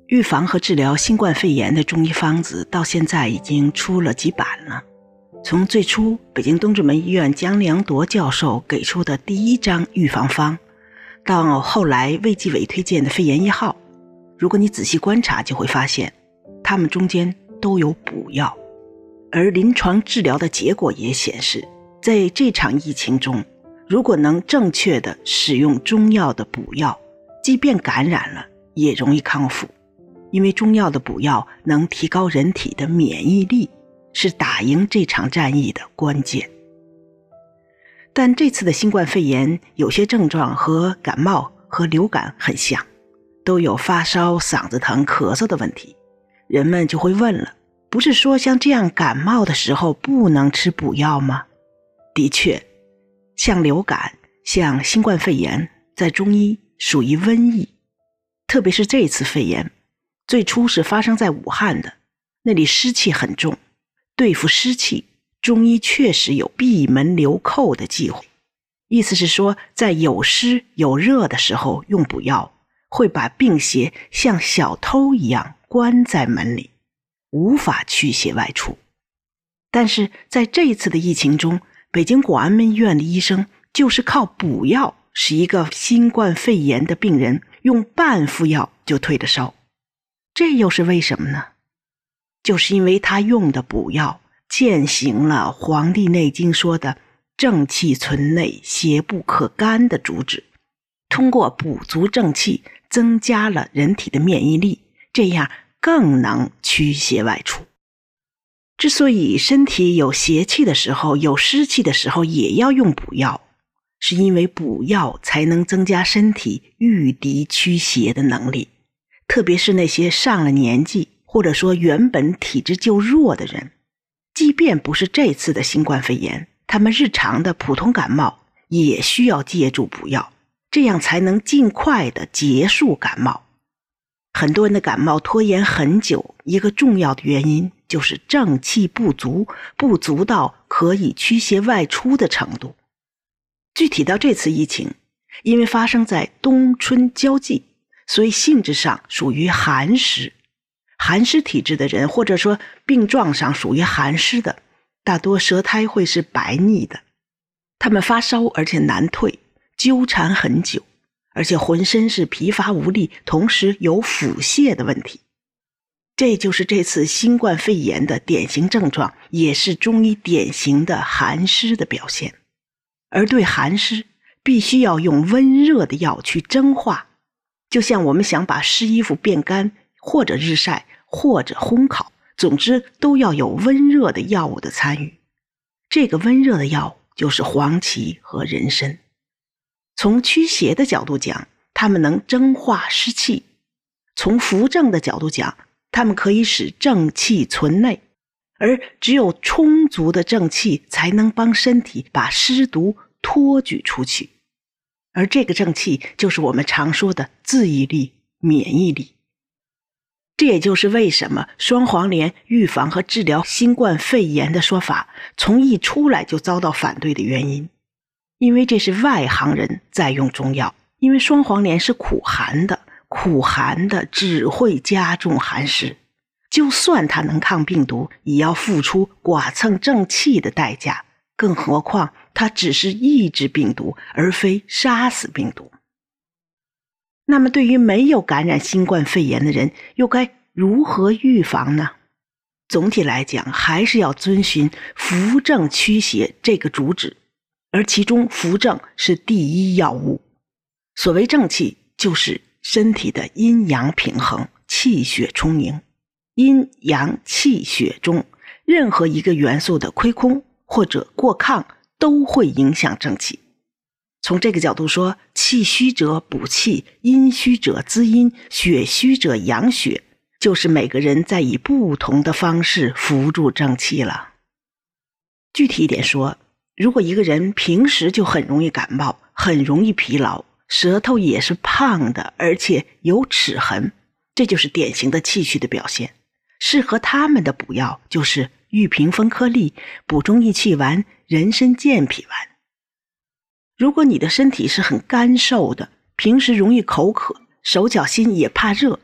预防和治疗新冠肺炎的中医方子到现在已经出了几版了。从最初北京东直门医院姜良铎教授给出的第一张预防方，到后来卫计委推荐的肺炎1号，如果你仔细观察就会发现它们中间都有补药。而临床治疗的结果也显示，在这场疫情中，如果能正确的使用中药的补药，即便感染了也容易康复。因为中药的补药能提高人体的免疫力，是打赢这场战役的关键。但这次的新冠肺炎有些症状和感冒和流感很像，都有发烧、嗓子疼、咳嗽的问题。人们就会问了，不是说像这样感冒的时候不能吃补药吗？的确，像流感、像新冠肺炎，在中医属于瘟疫。特别是这次肺炎最初是发生在武汉的，那里湿气很重，对付湿气，中医确实有闭门留寇的忌讳。意思是说，在有湿有热的时候用补药，会把病邪像小偷一样关在门里，无法驱邪外出。但是在这一次的疫情中，北京广安门医院的医生就是靠补药，使一个新冠肺炎的病人用半副药就退了烧。这又是为什么呢？就是因为他用的补药践行了《黄帝内经》说的正气存内，邪不可干的主旨，通过补足正气，增加了人体的免疫力，这样更能驱邪外出。之所以身体有邪气的时候，有湿气的时候也要用补药，是因为补药才能增加身体御敌驱邪的能力。特别是那些上了年纪，或者说原本体质就弱的人，即便不是这次的新冠肺炎，他们日常的普通感冒也需要借助补药，这样才能尽快的结束感冒。很多人的感冒拖延很久，一个重要的原因就是正气不足，不足到可以驱邪外出的程度。具体到这次疫情，因为发生在冬春交际，所以性质上属于寒湿。寒湿体质的人，或者说病状上属于寒湿的，大多舌苔会是白腻的，他们发烧而且难退，纠缠很久，而且浑身是疲乏无力，同时有腹泻的问题。这就是这次新冠肺炎的典型症状，也是中医典型的寒湿的表现。而对寒湿必须要用温热的药去蒸化，就像我们想把湿衣服变干，或者日晒，或者烘烤，总之都要有温热的药物的参与。这个温热的药就是黄芪和人参。从驱邪的角度讲，它们能蒸化湿气；从扶正的角度讲，它们可以使正气存内，而只有充足的正气才能帮身体把湿毒托举出去。而这个正气就是我们常说的自愈力、免疫力。这也就是为什么双黄连预防和治疗新冠肺炎的说法从一出来就遭到反对的原因。因为这是外行人在用中药，因为双黄连是苦寒的，苦寒的只会加重寒湿，就算它能抗病毒，也要付出剐蹭正气的代价，更何况它只是抑制病毒，而非杀死病毒。那么对于没有感染新冠肺炎的人，又该如何预防呢？总体来讲，还是要遵循扶正驱邪这个主旨，而其中扶正是第一要务。所谓正气，就是身体的阴阳平衡，气血充盈。阴阳气血中任何一个元素的亏空或者过亢都会影响正气。从这个角度说，气虚者补气，阴虚者滋阴，血虚者养血，就是每个人在以不同的方式扶助正气了。具体一点说，如果一个人平时就很容易感冒，很容易疲劳，舌头也是胖的，而且有齿痕，这就是典型的气虚的表现。适合他们的补药就是玉屏风颗粒、补中益气丸、人参健脾丸。如果你的身体是很干瘦的，平时容易口渴，手脚心也怕热，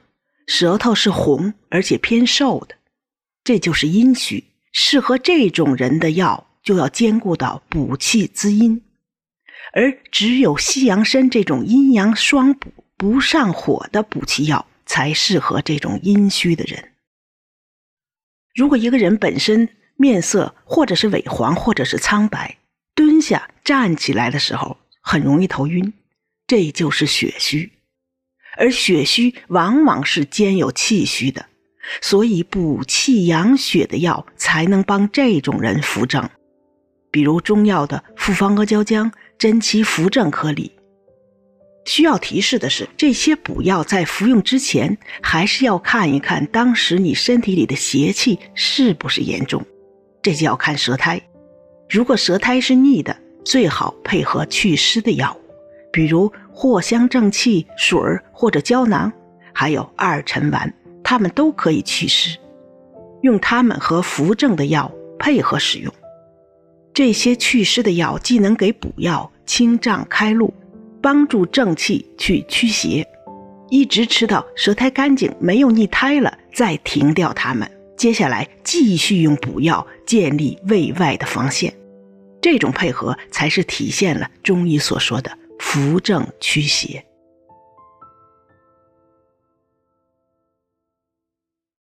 舌头是红而且偏瘦的，这就是阴虚。适合这种人的药就要兼顾到补气滋阴，而只有西洋参这种阴阳双补不上火的补气药才适合这种阴虚的人。如果一个人本身面色或者是萎黄或者是苍白，蹲下站起来的时候很容易头晕，这就是血虚。而血虚往往是兼有气虚的，所以补气养血的药才能帮这种人扶正。比如中药的复方阿胶浆、真气扶正颗粒。需要提示的是，这些补药在服用之前还是要看一看当时你身体里的邪气是不是严重，这就要看舌苔。如果舌苔是腻的，最好配合祛湿的药物，比如藿香正气水或者胶囊，还有二陈丸，它们都可以祛湿，用它们和扶正的药配合使用。这些祛湿的药既能给补药清胀开路，帮助正气去驱邪，一直吃到舌苔干净没有腻苔了再停掉它们，接下来继续用补药建立胃外的防线。这种配合才是体现了中医所说的扶正驱邪。